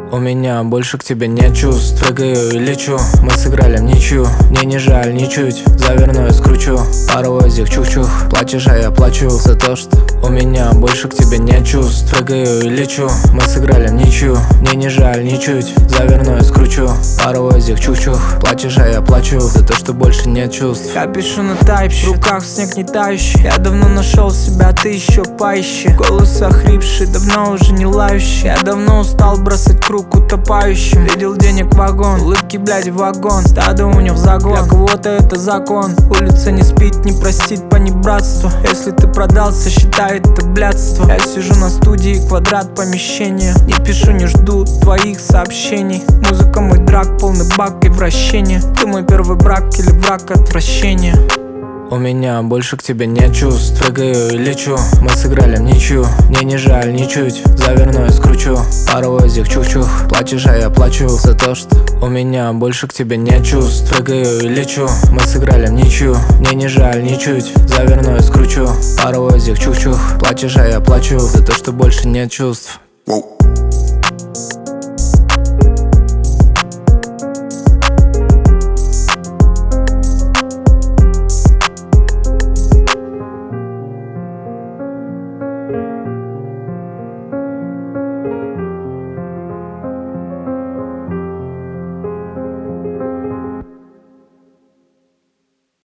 У меня больше к тебе нет чувств. Прыгаю и лечу, мы сыграли в ничью. Мне не жаль ничуть, заверну и скручу паровозик чух-чух. Плачешь, а я плачу за то, что у меня больше к тебе нет чувств. Прыгаю и лечу, мы сыграли в ничью. Мне не жаль ничуть, заверну и скручу паровозик чух-чух. Плачешь, а я плачу за то, что больше нет чувств. Я пишу на тайпе, в руках снег не тающий. Я давно нашел себя, ты еще поищи. Голос охрипший, давно уже не лающий. Я давно устал бросать круг утопающим. Видел денег вагон, улыбки, блядь, в вагон. Стадо у них загон, для кого-то это закон. Улица не спит, не простит понебратство. Если ты продался, считай это блядство. Я сижу на студии, квадрат помещения. Не пишу, не жду твоих сообщений. Музыка мой драк, полный бак и вращение. Ты мой первый брак или враг отвращения. У меня больше к тебе нет чувств. Прыгаю и лечу, мы сыграли в ничью. Мне не жаль ничуть, заверну и скручу паровозик чух-чух. Плачешь, а я плачу за то, что у меня больше к тебе нет чувств. Прыгаю и лечу, мы сыграли в ничью. Мне не жаль ничуть, заверну и скручу паровозик чух-чух. Плачешь, а я плачу за то, что больше нет чувств.